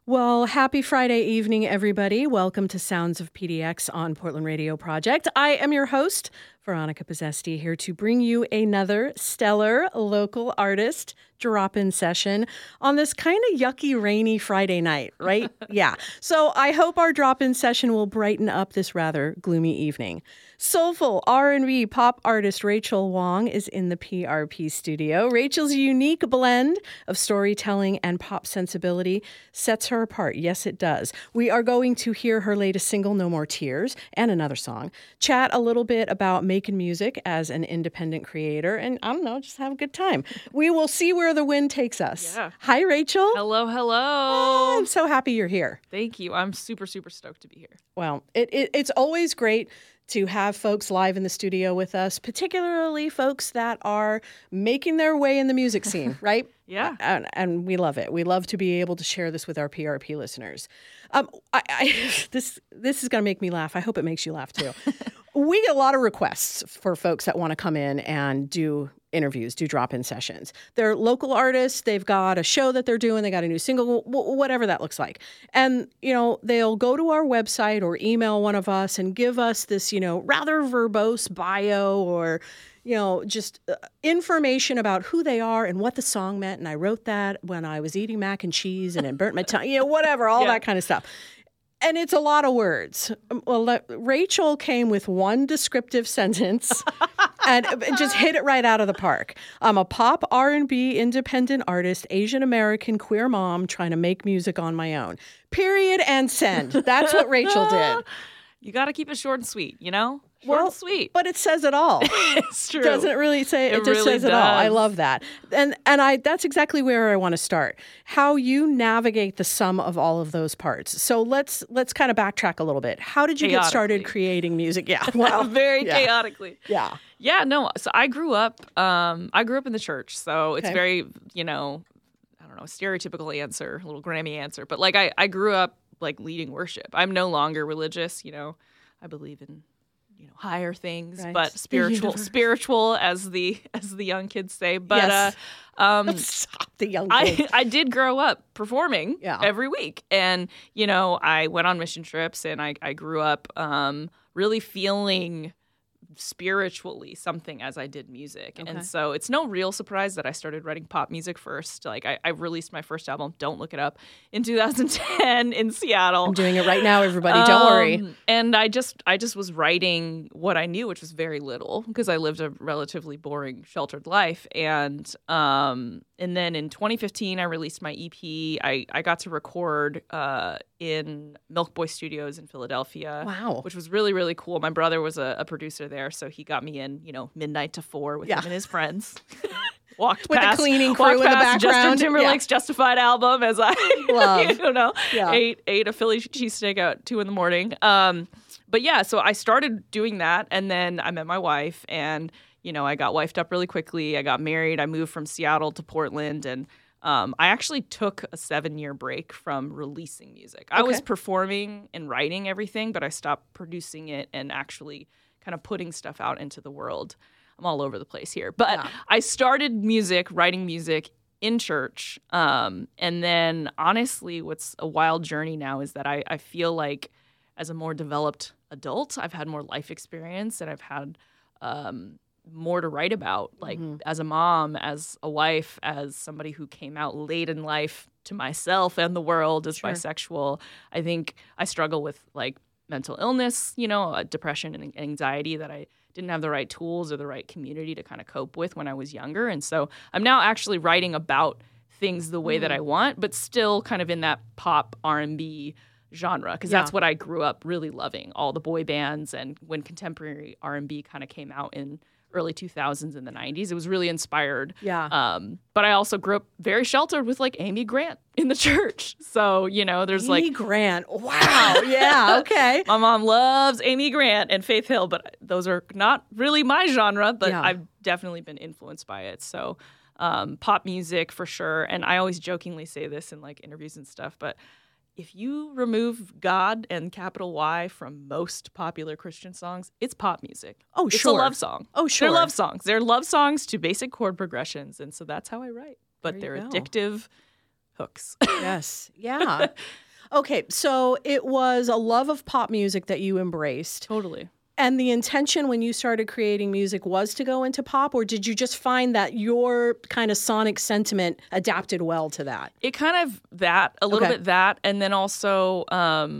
Well, happy Friday evening, everybody. Welcome to Sounds of PDX on Portland Radio Project. I am your host, Veronica Pozzesti, here to bring you another stellar local artist drop-in session on this kind of yucky, rainy Friday night, right? Yeah. So I hope our drop-in session will brighten up this rather gloomy evening. Soulful R&B pop artist Rachel Wong is in the PRP studio. Rachel's unique blend of storytelling and pop sensibility sets her apart. Yes, it does. We are going to hear her latest single, No More Tears, and another song. Chat a little bit about making music as an independent creator, and I don't know, just have a good time. We will see where the wind takes us. Yeah. Hi, Rachel. Hello. Oh, I'm so happy you're here. Thank you. I'm super stoked to be here. Well, it's always great to have folks live in the studio with us, particularly folks that are making their way in the music scene, right? Yeah. And we love it. We love to be able to share this with our PRP listeners. This is going to make me laugh. I hope it makes you laugh too. We get a lot of requests for folks that want to come in and do interviews, do drop-in sessions. They're local artists. They've got a show that they're doing. They got a new single, whatever that looks like. And, they'll go to our website or email one of us and give us this, rather verbose bio or, just information about who they are and what the song meant. And I wrote that when I was eating mac and cheese and it burnt my tongue, whatever, all that kind of stuff. And it's a lot of words. Well, Rachel came with one descriptive sentence and just hit it right out of the park. I'm a pop R&B independent artist, Asian American queer mom trying to make music on my own. Period and send. That's what Rachel did. You got to keep it short and sweet, Short and sweet. But it says it all. It's true. Doesn't it really say it? Just really says it all. I love that. And that's exactly where I want to start. How you navigate the sum of all of those parts. So let's kind of backtrack a little bit. How did you get started creating music? Yeah. Well, very chaotically. Yeah. Yeah, no. So I grew up in the church. So it's very, I don't know, stereotypical answer, a little Grammy answer. But I grew up leading worship. I'm no longer religious, I believe in higher things, right. But spiritual as the young kids say. But yes. Stop the young kids. I did grow up performing every week, and I went on mission trips, and I grew up really feeling spiritually something as I did music. Okay. And so it's no real surprise that I started writing pop music first. I released my first album, don't look it up, in 2010 in Seattle. I'm doing it right now, everybody. Don't worry. And I just was writing what I knew, which was very little, because I lived a relatively boring, sheltered life. And then in 2015, I released my EP. I got to record in Milk Boy Studios in Philadelphia. Wow. Which was really, really cool. My brother was a producer there, so he got me in, midnight to 4 with him and his friends. Walked with past, the cleaning crew in the background. Justin Timberlake's Justified album as I love. Ate a Philly cheesesteak at 2 a.m. But yeah, so I started doing that, and then I met my wife, and I got wifed up really quickly. I got married. I moved from Seattle to Portland, and I actually took a 7-year break from releasing music. I was performing and writing everything, but I stopped producing it and actually kind of putting stuff out into the world. I'm all over the place here. But I started writing music in church. And then honestly, what's a wild journey now is that I feel like as a more developed adult, I've had more life experience, and I've had more to write about, as a mom, as a wife, as somebody who came out late in life to myself and the world as bisexual. I think I struggle with mental illness, depression and anxiety that I didn't have the right tools or the right community to kind of cope with when I was younger. And so I'm now actually writing about things the way that I want, but still kind of in that pop R&B genre, because that's what I grew up really loving, all the boy bands. And when contemporary R&B kind of came out in early 2000s and the 90s, it was really inspired. Yeah. But I also grew up very sheltered with Amy Grant in the church. So, there's Amy Grant. Wow. Yeah. Okay. My mom loves Amy Grant and Faith Hill, but those are not really my genre, but I've definitely been influenced by it. So pop music for sure. And I always jokingly say this in interviews and stuff, but if you remove God and capital Y from most popular Christian songs, it's pop music. Oh, it's sure. It's a love song. Oh, sure. They're love songs. They're love songs to basic chord progressions, and so that's how I write. But they're addictive. hooks. Yes. Yeah. Okay. So it was a love of pop music that you embraced. Totally. And the intention when you started creating music was to go into pop, or did you just find that your kind of sonic sentiment adapted well to that? It kind of a little bit that. And then also,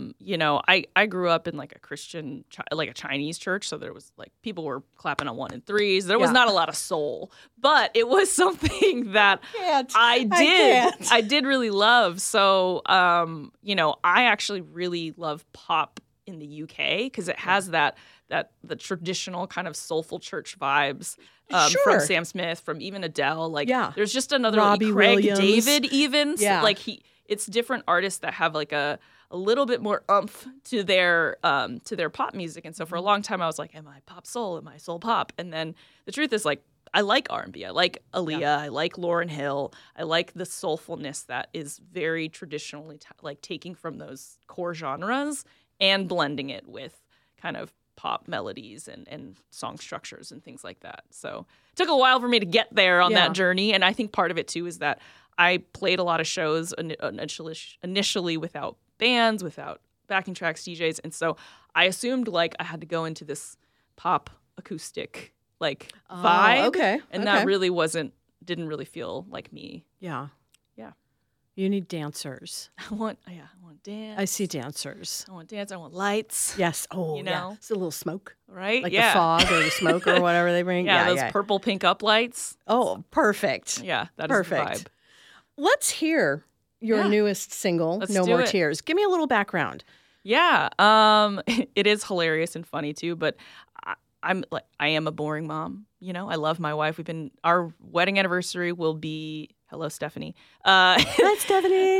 I grew up in like a Christian, like a Chinese church. So there was like people were clapping on 1 and 3s. There was not a lot of soul, but it was something that I did really love. So, I actually really love pop in the UK because it has the traditional kind of soulful church vibes from Sam Smith, from even Adele. Like, there's just another Robbie Craig Williams. David even. Yeah. Like it's different artists that have like a little bit more oomph to their pop music. And so for a long time I was like, am I pop soul? Am I soul pop? And then the truth is like, I like R&B. I like Aaliyah. Yeah. I like Lauryn Hill. I like the soulfulness that is very traditionally like taking from those core genres and blending it with kind of pop melodies and song structures and things like that. So it took a while for me to get there on that journey. And I think part of it, too, is that I played a lot of shows initially without bands, without backing tracks, DJs. And so I assumed, like, I had to go into this pop acoustic, like, vibe. Okay. And that really didn't really feel like me. Yeah. Yeah. You need dancers. I want dance. I see dancers. I want dance. I want lights. Yes. Oh, you know? yeah. It's a little smoke. Right? Like the fog or the smoke or whatever they bring. Those purple pink up lights. Oh, perfect. Yeah, that perfect. is the vibe. Let's hear your newest single, No More Tears. Give me a little background. Yeah. It is hilarious and funny too, but I am a boring mom. You know, I love my wife. Our wedding anniversary will be, hello, Stephanie. Hi, Stephanie.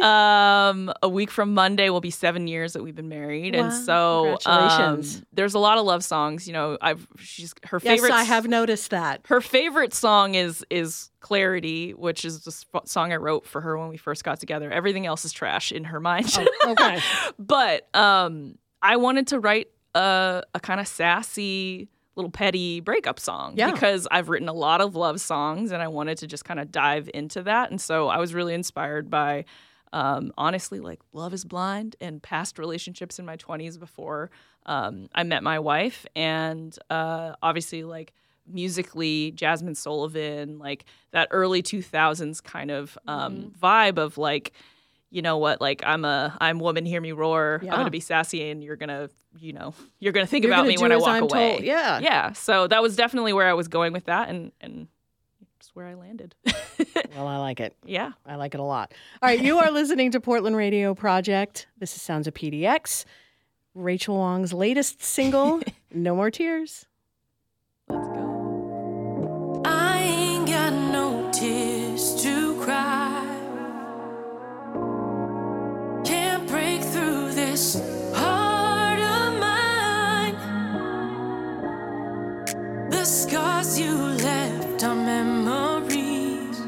A week from Monday will be 7 years that we've been married. Wow. And so congratulations. There's a lot of love songs. You know, her favorite. Yes, I have noticed that. Her favorite song is Clarity, which is the song I wrote for her when we first got together. Everything else is trash in her mind. Oh, okay. But I wanted to write a kind of sassy, little petty breakup song because I've written a lot of love songs and I wanted to just kind of dive into that. And so I was really inspired by, honestly, like Love is Blind and past relationships in my 20s before I met my wife. And obviously, like musically, Jasmine Sullivan, like that early 2000s kind of vibe of like, you know what, like I'm woman, hear me roar. Yeah. I'm gonna be sassy, and you're gonna think about me when I walk away. Told. Yeah, yeah. So that was definitely where I was going with that, and just where I landed. Well, I like it. Yeah, I like it a lot. All right, you are listening to Portland Radio Project. This is Sounds of PDX. Rachel Wong's latest single, No More Tears. Let's go. I ain't got no tears to cry. This heart of mine, the scars you left are memories.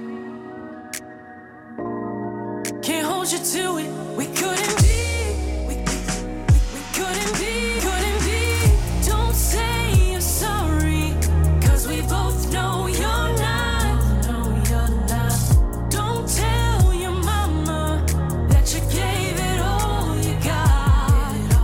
Can't hold you to it. We couldn't be. We couldn't be. Don't say you're sorry, 'cause we both know you're not. Don't tell your mama that you gave it all you got.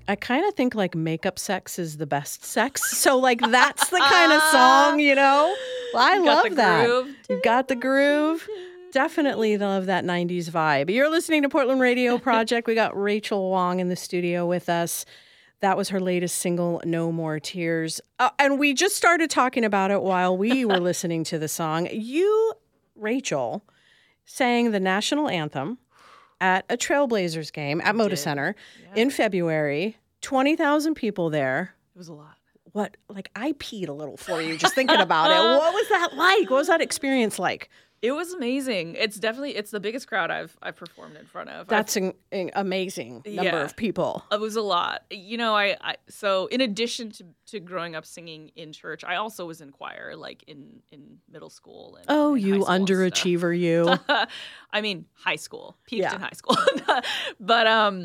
I kind of think like makeup sex is the best sex. So like that's the kind of song, you know? Well, I love that. Groove. You've got the groove. Definitely love that 90s vibe. You're listening to Portland Radio Project. We got Rachel Wong in the studio with us. That was her latest single, No More Tears. And we just started talking about it while we were listening to the song. You, Rachel, sang the national anthem at a Trailblazers game at Moda Center in February. 20,000 people there. It was a lot. What, like I peed a little for you just thinking about it. What was that like? What was that experience like? It was amazing. It's the biggest crowd I've performed in front of. That's an amazing number of people. It was a lot. You know, I so in addition to growing up singing in church, I also was in choir, like in middle school. And Oh, and you high school and underachiever, you. stuff. I mean, high school. Peaked in high school. But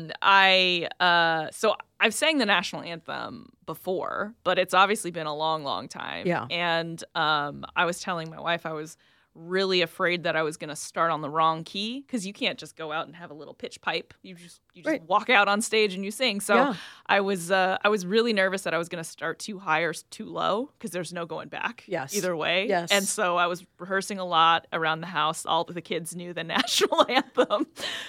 so I've sang the national anthem before, but it's obviously been a long, long time. Yeah. And I was telling my wife I was really afraid that I was going to start on the wrong key because you can't just go out and have a little pitch pipe. You just Right. walk out on stage and you sing. So Yeah. I was really nervous that I was going to start too high or too low because there's no going back. Yes. Either way. Yes. And so I was rehearsing a lot around the house. All the kids knew the national anthem.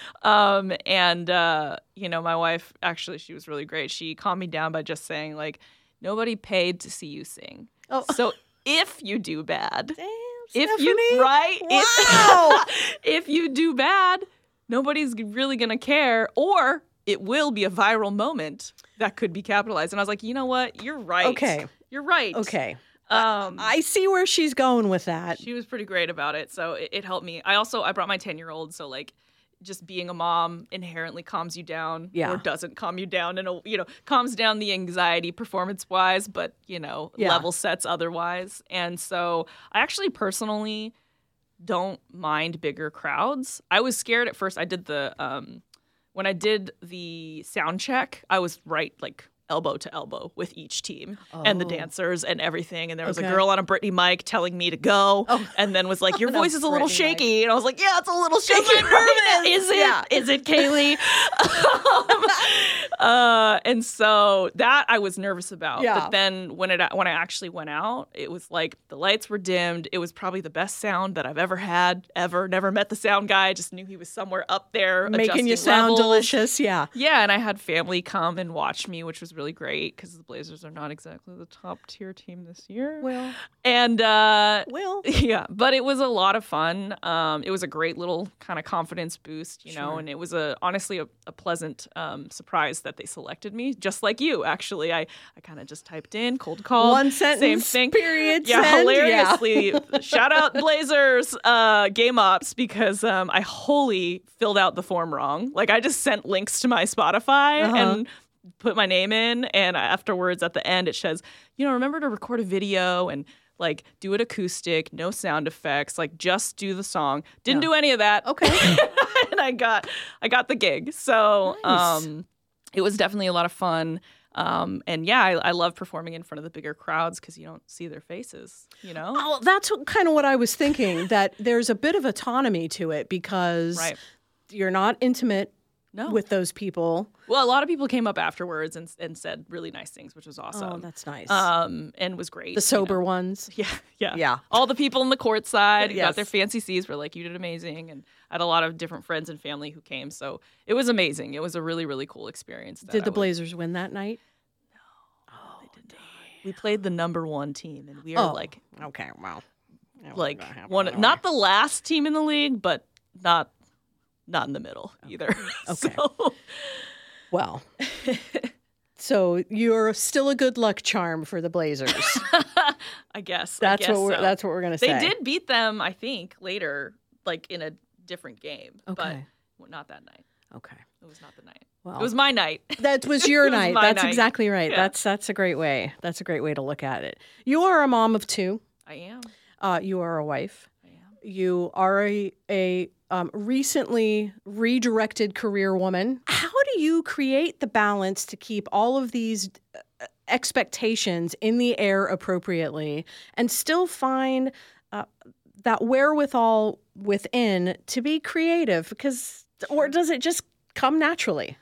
You know, my wife, actually, she was really great. She calmed me down by just saying, like, nobody paid to see you sing. Oh. So if you do bad, Damn, if Stephanie. you right, Wow. if you do bad, nobody's really gonna care, or it will be a viral moment that could be capitalized. And I was like, you know what? You're right. Okay. You're right. Okay. I see where she's going with that. She was pretty great about it, so it helped me. I brought my 10-year-old, so like just being a mom inherently calms you down, or doesn't calm you down, and calms down the anxiety performance wise, but level sets otherwise. And so I actually personally don't mind bigger crowds. I was scared at first. I did when I did the sound check, I was right like elbow to elbow with each team and the dancers and everything. And there was a girl on a Britney mic telling me to go, and then was like, your voice is a little shaky. And I was like, yeah, it's a little shaky. Is it? Yeah. Is it, Kaylee? And so that I was nervous about. Yeah. But then when I actually went out, it was like the lights were dimmed. It was probably the best sound that I've ever had, ever. Never met the sound guy. Just knew he was somewhere up there. Making you adjusting sound levels. delicious. Yeah. Yeah, and I had family come and watch me, which was really great because the Blazers are not exactly the top tier team this year. Well. And Well. yeah, but it was a lot of fun. It was a great little kind of confidence boost, Sure. and it was honestly a pleasant surprise that they selected me, just like you. Actually, I kind of just typed in cold call, One sentence, same thing, period, yeah, send. hilariously. Shout out Blazers game ops because I wholly filled out the form wrong. Like I just sent links to my Spotify and put my name in, and afterwards at the end it says, remember to record a video and like do it acoustic, no sound effects, like just do the song. Didn't do any of that. Okay. And I got the gig. So Nice. It was definitely a lot of fun. And yeah, I love performing in front of the bigger crowds because you don't see their faces, Oh, that's kind of what I was thinking, that there's a bit of autonomy to it because you're not intimate with those people. Well, a lot of people came up afterwards and said really nice things, which was awesome. Oh, that's nice. And was great. The sober ones. Yeah. All the people in the court side who Yes. got their fancy C's were like, you did amazing. And I had a lot of different friends and family who came. So it was amazing. It was a really, really cool experience. Did the Blazers win that night? We played the number one team, and we are like Okay, wow. like one, not the last team in the league, but not in the middle either. Okay. So, Well, so you're still a good luck charm for the Blazers. I guess That's what we're so. that's what we're gonna say. They did beat them, I think, later, like in a different game. Okay. But not that night. Okay. It was not the night. Well, It was my night. that was your It was night. my That's night. exactly right. Yeah. That's a great way. That's a great way to look at it. You are a mom of two. I am. You are a wife. I am. You are a recently redirected career woman. How do you create the balance to keep all of these expectations in the air appropriately and still find that wherewithal within to be creative? Or does it just come naturally?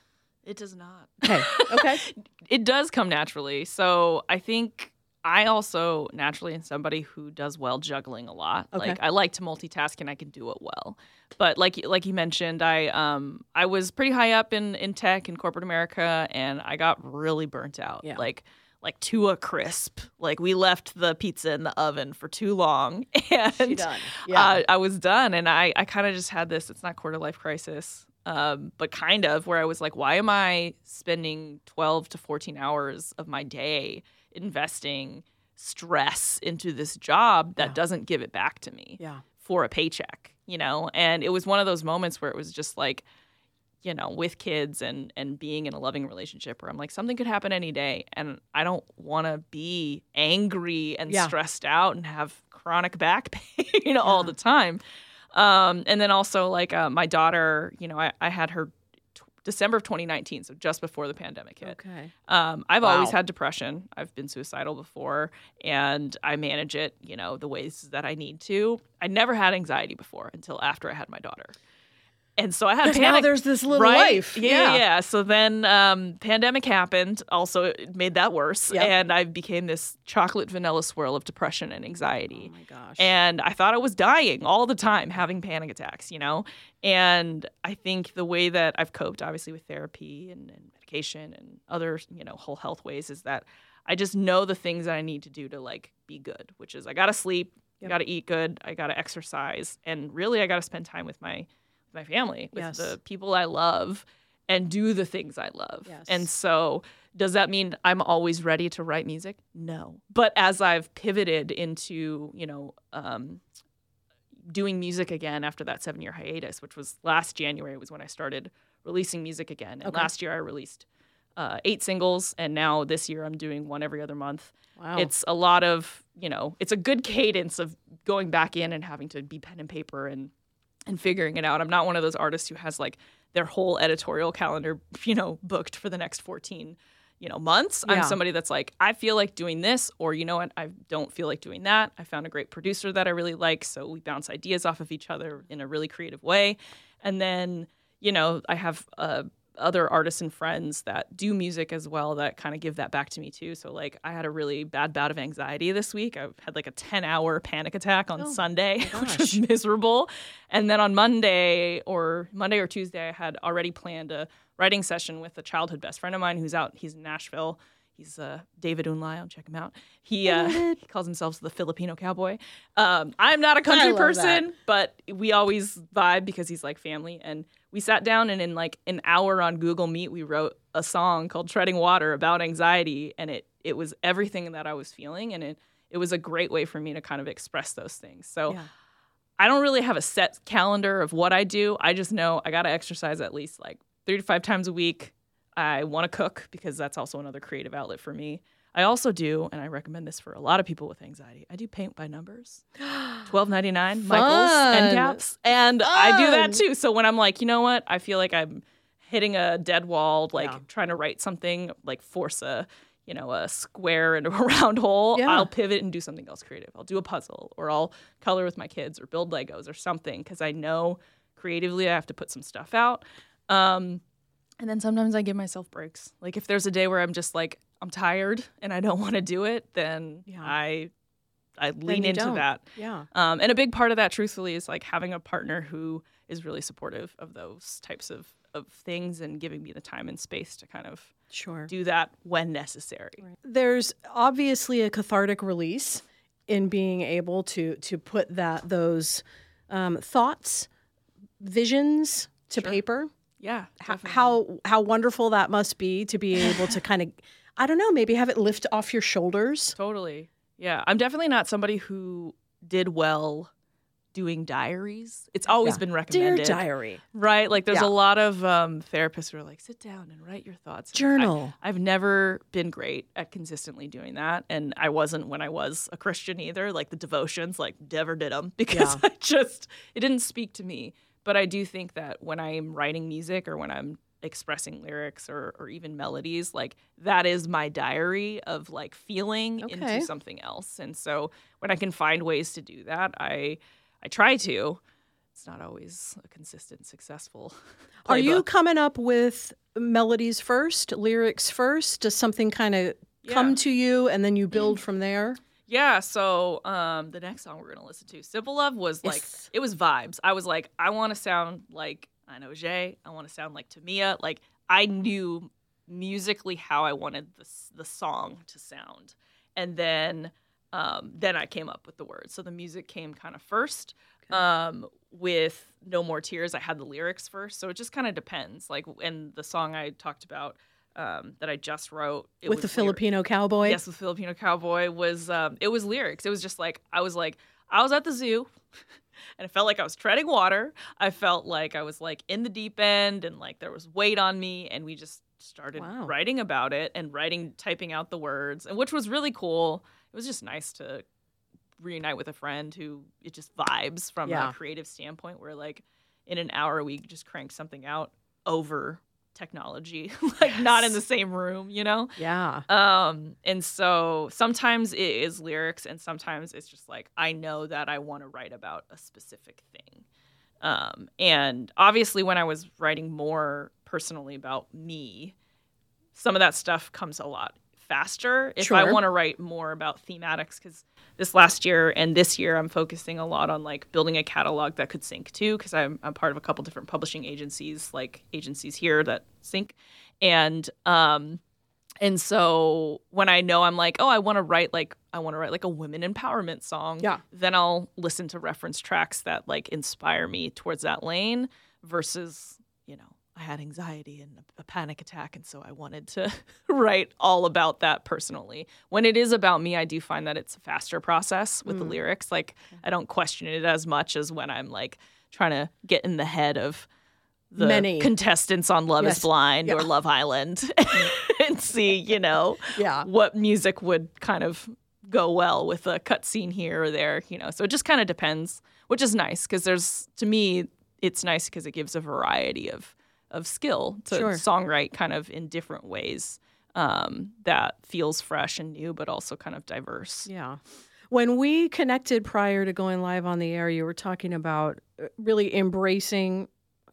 It does not. Okay. It does come naturally. So I think I also naturally am somebody who does well juggling a lot. Okay. Like I like to multitask and I can do it well. But like you mentioned, I was pretty high up in tech in corporate America, and I got really burnt out. Yeah. Like to a crisp. Like we left the pizza in the oven for too long, and done. Yeah. I was done. And I kind of just had this. It's not quarter life crisis. But kind of where I was like, why am I spending 12 to 14 hours of my day investing stress into this job that doesn't give it back to me for a paycheck, you know? And it was one of those moments where it was just like, you know, with kids and being in a loving relationship where I'm like, something could happen any day. And I don't want to be angry and stressed out and have chronic back pain all the time. And then also like my daughter, you know, I had her December of 2019, so just before the pandemic hit. Okay. I've always had depression. I've been suicidal before, and I manage it, you know, the ways that I need to. I never had anxiety before until after I had my daughter. And so I had panic. Now there's this little right? life. Yeah. So then pandemic happened. Also, it made that worse. Yep. And I became this chocolate vanilla swirl of depression and anxiety. Oh, my gosh. And I thought I was dying all the time, having panic attacks, you know? And I think the way that I've coped, obviously, with therapy and medication and other, you know, whole health ways is that I just know the things that I need to do to, like, be good, which is I got to sleep, I got to eat good, I got to exercise, and really I got to spend time with my family, with the people I love, and do the things I love. Yes. And so does that mean I'm always ready to write music? No. But as I've pivoted into, you know, doing music again after that 7-year hiatus, which was last January was when I started releasing music again. And last year I released 8 singles, and now this year I'm doing one every other month. Wow. It's a lot of, you know, it's a good cadence of going back in and having to be pen and paper and figuring it out. I'm not one of those artists who has like their whole editorial calendar, you know, booked for the next 14, you know, months. I'm somebody that's like, I feel like doing this, or you know what, I don't feel like doing that. I found a great producer that I really like, so we bounce ideas off of each other in a really creative way. And then, you know, I have other artists and friends that do music as well that kind of give that back to me too. So like I had a really bad bout of anxiety this week. I had like a 10-hour panic attack on Sunday, which was miserable. And then on Monday or Tuesday, I had already planned a writing session with a childhood best friend of mine who's out. He's in Nashville. He's David Unlayo. Check him out. He calls himself the Filipino cowboy. I'm not a country person, but we always vibe because he's like family. And we sat down, and in like an hour on Google Meet, we wrote a song called Treading Water about anxiety. And it was everything that I was feeling. And it was a great way for me to kind of express those things. So I don't really have a set calendar of what I do. I just know I got to exercise at least like 3 to 5 times a week. I want to cook because that's also another creative outlet for me. I also do, and I recommend this for a lot of people with anxiety, I do paint by numbers. $12.99, Michaels, end caps. And I do that too. So when I'm like, you know what, I feel like I'm hitting a dead wall, like trying to write something, like force a square into a round hole, I'll pivot and do something else creative. I'll do a puzzle, or I'll color with my kids, or build Legos or something, because I know creatively I have to put some stuff out. And then sometimes I give myself breaks. Like if there's a day where I'm just like, I'm tired and I don't want to do it, then I lean into that. Yeah. And a big part of that, truthfully, is like having a partner who is really supportive of those types of things and giving me the time and space to kind of do that when necessary. Right. There's obviously a cathartic release in being able to put those thoughts, visions to paper. Yeah. How wonderful that must be to be able to kind of, I don't know, maybe have it lift off your shoulders. Totally. Yeah. I'm definitely not somebody who did well doing diaries. It's always been recommended. Dear diary. Right? Like there's a lot of therapists who are like, sit down and write your thoughts. Journal. I've never been great at consistently doing that. And I wasn't when I was a Christian either. Like the devotions, like never did them because it didn't speak to me. But I do think that when I'm writing music or when I'm expressing lyrics or even melodies, like that is my diary of like feeling into something else. And so when I can find ways to do that, I try to. it's not always a consistent, successful Are you playbook. coming up with melodies first, lyrics first? Does something kind of come to you and then you build from there? Yeah, so the next song we're going to listen to, Simple Love, was like, Yes. it was vibes. I was like, I want to sound like I know Jay. I want to sound like Tamia. Like, I knew musically how I wanted the song to sound. And then I came up with the words. So the music came kind of first. With No More Tears, I had the lyrics first. So it just kind of depends. Like, and the song I talked about that I just wrote. With the Filipino cowboy? Yes, with Filipino cowboy was it was lyrics. It was just like I was at the zoo and I felt like I was treading water. I felt like I was like in the deep end and like there was weight on me, and we just started writing about it and typing out the words, and which was really cool. It was just nice to reunite with a friend who it just vibes from a creative standpoint, where like in an hour we just crank something out over technology, like not in the same room, you know? Yeah. And so sometimes it is lyrics, and sometimes it's just like, I know that I want to write about a specific thing. And obviously when I was writing more personally about me, some of that stuff comes a lot faster. If I want to write more about thematics, because this last year and this year I'm focusing a lot on like building a catalog that could sync too, because I'm part of a couple different publishing agencies, like agencies here that sync. And so when I know I'm like, oh, I want to write like a women empowerment song, then I'll listen to reference tracks that like inspire me towards that lane versus, you know, I had anxiety and a panic attack, and so I wanted to write all about that personally. When it is about me, I do find that it's a faster process with the lyrics. Like, I don't question it as much as when I'm like trying to get in the head of the contestants on Love is Blind or Love Island and see, you know, what music would kind of go well with a cut scene here or there, you know. So it just kind of depends, which is nice because to me, it's nice because it gives a variety of skill to songwrite kind of in different ways that feels fresh and new, but also kind of diverse. Yeah. When we connected prior to going live on the air, you were talking about really embracing,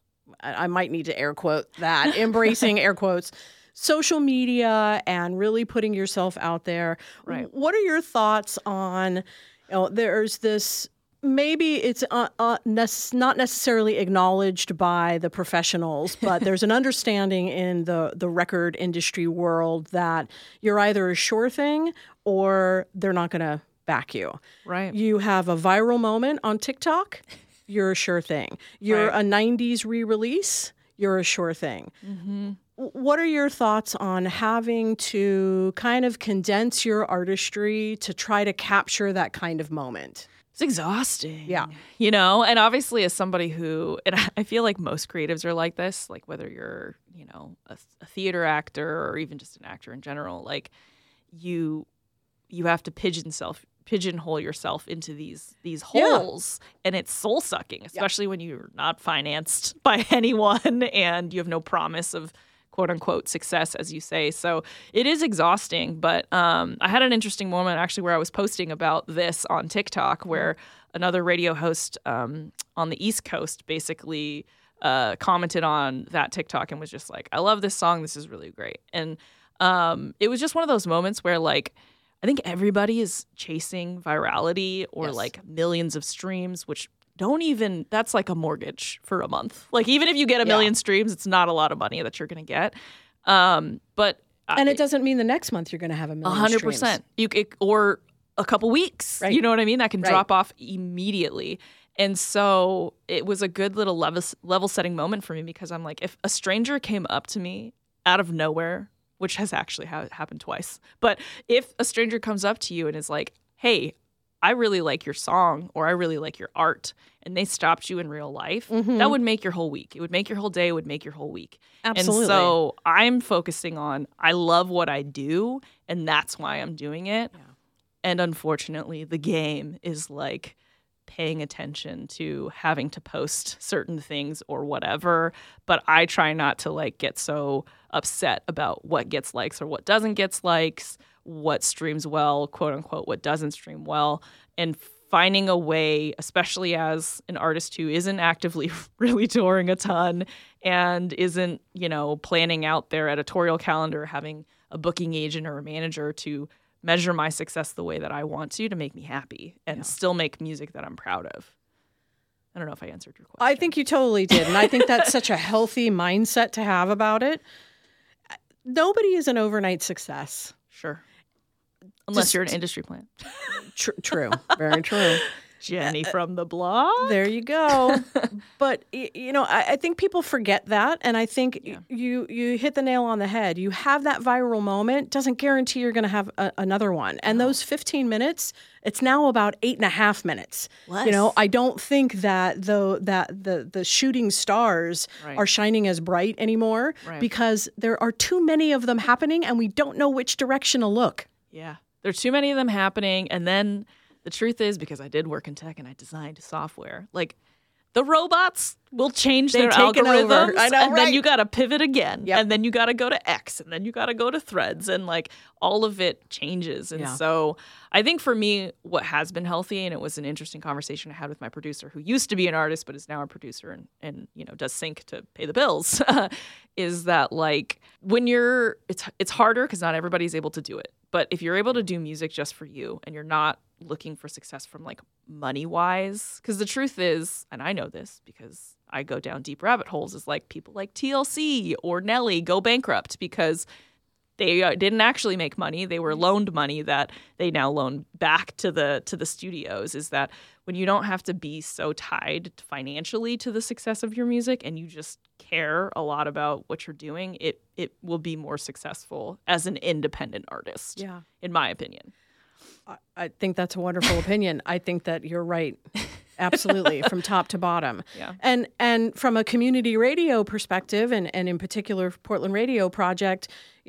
I might need to air quote that, embracing air quotes, social media and really putting yourself out there. Right. What are your thoughts on, you know, there's this, maybe it's not necessarily acknowledged by the professionals, but there's an understanding in the record industry world that you're either a sure thing or they're not going to back you. Right. You have a viral moment on TikTok, you're a sure thing. You're a 90s re-release, you're a sure thing. Mm-hmm. What are your thoughts on having to kind of condense your artistry to try to capture that kind of moment? It's exhausting. Yeah. You know, and obviously as somebody who, and I feel like most creatives are like this, like whether you're, you know, a theater actor or even just an actor in general, like you have to pigeonhole yourself into these holes, and it's soul sucking, especially when you're not financed by anyone and you have no promise of quote unquote success, as you say. So it is exhausting. But I had an interesting moment actually where I was posting about this on TikTok, where another radio host on the East Coast basically commented on that TikTok and was just like, I love this song. This is really great. And it was just one of those moments where like, I think everybody is chasing virality or like millions of streams, which that's like a mortgage for a month. Like even if you get a million streams, it's not a lot of money that you're going to get. And it doesn't mean the next month you're going to have a million 100%. Or a couple weeks. Right. You know what I mean? That can drop off immediately. And so it was a good little level setting moment for me, because I'm like, if a stranger came up to me out of nowhere, which has actually happened twice, but if a stranger comes up to you and is like, hey, I really like your song or I really like your art, and they stopped you in real life, that would make your whole week. It would make your whole day. It would make your whole week. Absolutely. And so I'm focusing on, I love what I do, and that's why I'm doing it. Yeah. And unfortunately, the game is like paying attention to having to post certain things or whatever. But I try not to like get so upset about what gets likes or what doesn't get likes, what streams well, quote unquote, what doesn't stream well, and finding a way, especially as an artist who isn't actively really touring a ton and isn't, planning out their editorial calendar, having a booking agent or a manager to measure my success the way that I want to make me happy and still make music that I'm proud of. I don't know if I answered your question. I think you totally did. And I think that's such a healthy mindset to have about it. Nobody is an overnight success. Sure. Unless you're an industry plant. True. Very true. Jenny from the blog. There you go. But, I think people forget that. And I think you hit the nail on the head. You have that viral moment. Doesn't guarantee you're going to have another one. And those 15 minutes, it's now about 8.5 minutes. Less. I don't think that the shooting stars are shining as bright anymore because there are too many of them happening and we don't know which direction to look. Yeah. There's too many of them happening. And then the truth is, because I did work in tech and I designed software, like the robots will change their algorithms. Over. I know, and then you got to pivot again. Yep. And then you got to go to X and then you got to go to Threads and like all of it changes. And so I think for me, what has been healthy, and it was an interesting conversation I had with my producer who used to be an artist but is now a producer and does sync to pay the bills, is that like when it's harder because not everybody's able to do it. But if you're able to do music just for you and you're not looking for success from like money wise, because the truth is, and I know this because I go down deep rabbit holes, is like people like TLC or Nelly go bankrupt because they didn't actually make money. They were loaned money that they now loan back to the studios. Is that when you don't have to be so tied financially to the success of your music and you just care a lot about what you're doing, it will be more successful as an independent artist, in my opinion. I think that's a wonderful opinion. I think that you're right. Absolutely, from top to bottom. Yeah. And from a community radio perspective, and in particular Portland Radio Project,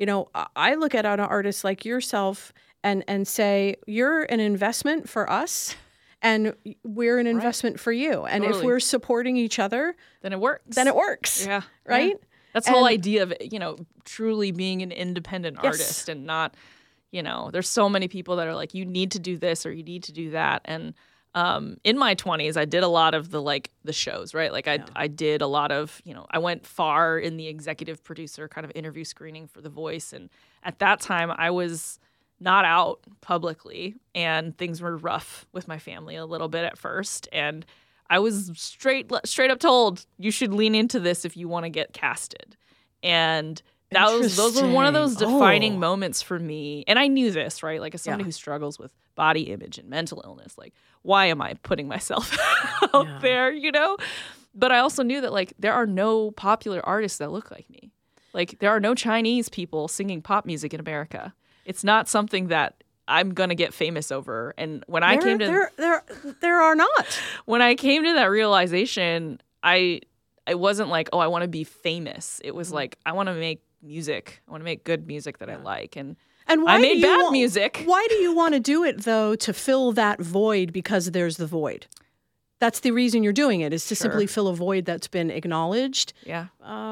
I look at an artist like yourself and say, you're an investment for us, and we're an investment for you. And if we're supporting each other, then it works. Yeah. Right? Yeah. That's the whole idea of, truly being an independent artist and not, there's so many people that are like, you need to do this or you need to do that. And in my 20s, I did a lot of the shows, right? Like I did a lot of, I went far in the executive producer kind of interview screening for The Voice. And at that time, I was not out publicly and things were rough with my family a little bit at first. And I was straight up told, you should lean into this if you want to get casted. And those were one of those defining moments for me. And I knew this, right? Like as somebody who struggles with body image and mental illness, like why am I putting myself out there, But I also knew that like there are no popular artists that look like me. Like there are no Chinese people singing pop music in America. It's not something that I'm gonna get famous over. And when I came to there are not. When I came to that realization, I wasn't like, oh, I want to be famous. It was like I want to make music. I want to make good music that I like. And why I made bad music. Why do you want to do it though? To fill that void because there's the void. That's the reason you're doing it, is to simply fill a void that's been acknowledged. Yeah.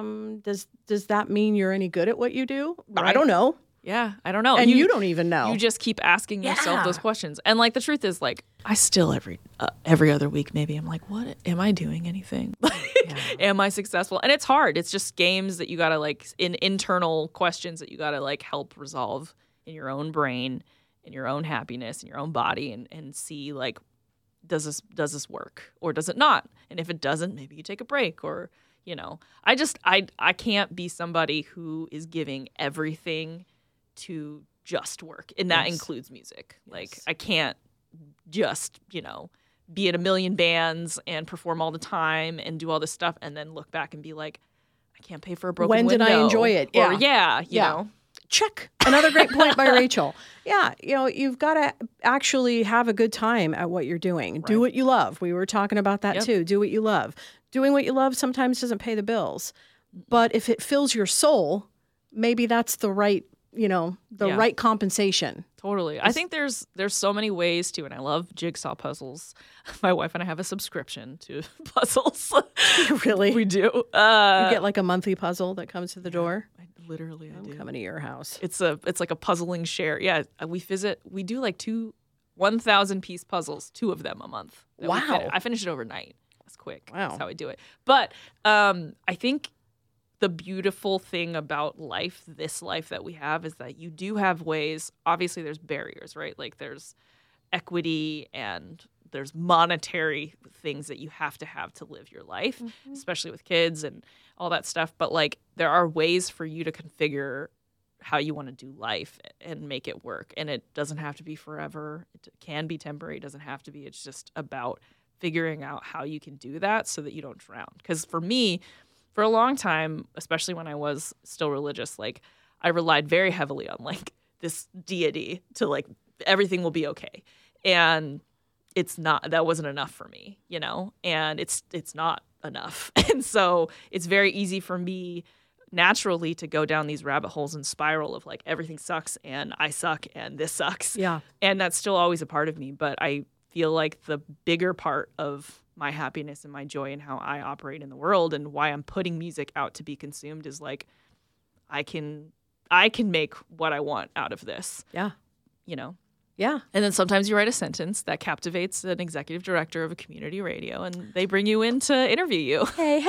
Does that mean you're any good at what you do? Right. I don't know. Yeah, I don't know. And you don't even know. You just keep asking yourself those questions. And like the truth is, like I still every other week maybe I'm like, what am I doing anything? Am I successful? And it's hard. It's just games that you gotta like internal questions that you gotta like help resolve in your own brain, in your own happiness, in your own body, and see like, does this work or does it not? And if it doesn't, maybe you take a break or I can't be somebody who is giving everything to just work, and that includes music. Like I can't just be in a million bands and perform all the time and do all this stuff and then look back and be like, I can't pay for a broken window. When did I enjoy it? Or you know. Check. Another great point by Rachel. Yeah, you've got to actually have a good time at what you're doing. Right. Do what you love. We were talking about that too. Do what you love. Doing what you love sometimes doesn't pay the bills, but if it fills your soul, maybe that's the right right compensation. Totally. I think there's so many ways to, and I love jigsaw puzzles. My wife and I have a subscription to puzzles. Really? We do. You get like a monthly puzzle that comes to the door? I do. I'm coming to your house. It's like a puzzling share. Yeah, we do like 1,000-piece puzzles, 2 of them a month. Wow. I finish it overnight. That's quick. Wow. That's how I do it. But I think the beautiful thing about life, this life that we have, is that you do have ways. Obviously, there's barriers, right? Like there's equity and there's monetary things that you have to live your life, especially with kids and all that stuff. But like there are ways for you to configure how you want to do life and make it work. And it doesn't have to be forever. It can be temporary. It doesn't have to be. It's just about figuring out how you can do that so that you don't drown. Because for me, for a long time, especially when I was still religious, like I relied very heavily on like this deity to like everything will be okay. And that wasn't enough for me, you know, and it's not enough. And so it's very easy for me naturally to go down these rabbit holes and spiral of like everything sucks and I suck and this sucks. Yeah. And that's still always a part of me. But I feel like the bigger part of my happiness and my joy and how I operate in the world and why I'm putting music out to be consumed is like I can make what I want out of this. Yeah. You know? Yeah. And then sometimes you write a sentence that captivates an executive director of a community radio and they bring you in to interview you.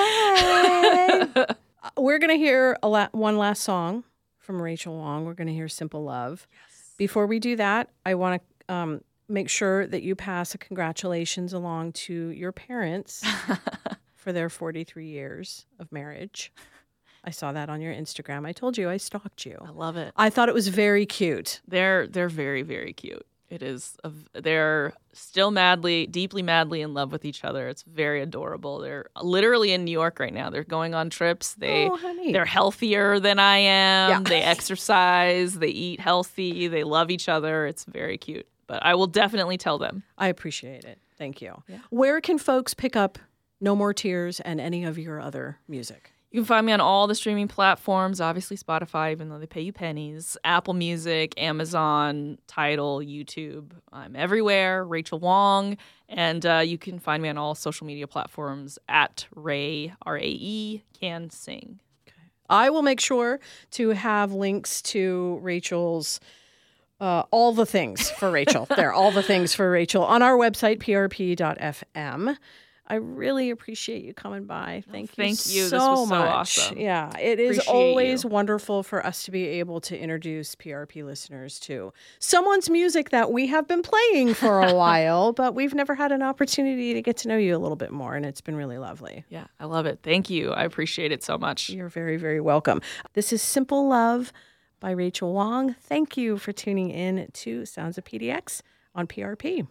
Hey. We're going to hear one last song from Rachel Wong. We're going to hear Simple Love. Yes. Before we do that, I want to make sure that you pass a congratulations along to your parents for their 43 years of marriage. I saw that on your Instagram. I told you I stalked you. I love it. I thought it was very cute. They're very, very cute. It is. They're still deeply madly in love with each other. It's very adorable. They're literally in New York right now. They're going on trips. They're healthier than I am. Yeah. They exercise. They eat healthy. They love each other. It's very cute. But I will definitely tell them. I appreciate it. Thank you. Yeah. Where can folks pick up No More Tears and any of your other music? You can find me on all the streaming platforms, obviously Spotify, even though they pay you pennies, Apple Music, Amazon, Tidal, YouTube. I'm everywhere, Rachel Wong. And you can find me on all social media platforms at Rae, R-A-E, Can Sing. Okay. I will make sure to have links to Rachel's all the things for Rachel. All the things for Rachel on our website, prp.fm. I really appreciate you coming by. Thank you. This was so much. awesome. Yeah, it is Appreciate always you. wonderful for us to be able to introduce PRP listeners to someone's music that we have been playing for a while, but we've never had an opportunity to get to know you a little bit more, and it's been really lovely. Yeah, I love it. Thank you. I appreciate it so much. You're very, very welcome. This is Simple Love by Rachel Wong. Thank you for tuning in to Sounds of PDX on PRP.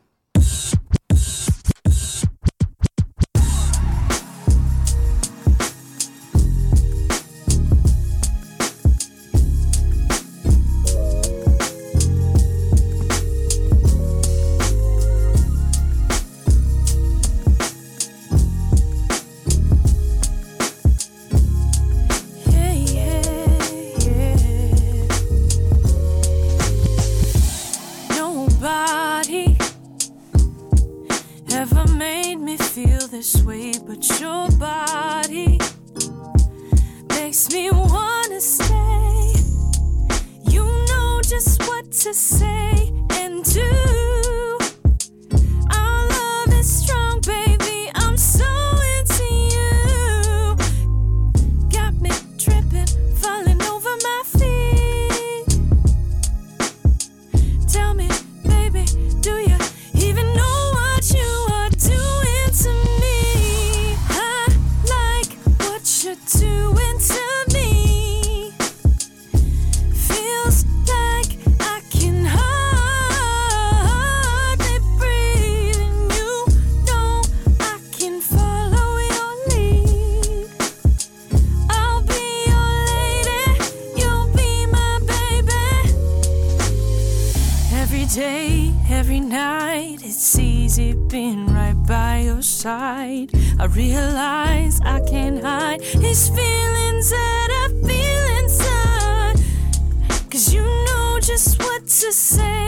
This way, but your body makes me wanna stay. You know just what to say and do. Our love is strong, baby. I'm so into you. Got me tripping, falling over my feet. Tell me, baby, do you even know what you are doing to me? You're doing to me. Feels like I can hardly breathe, and you know I can follow your lead. I'll be your lady, you'll be my baby. Every day, every night, it's easy being right by your side. I realize I can't hide these feelings that I feel inside. 'Cause you know just what to say.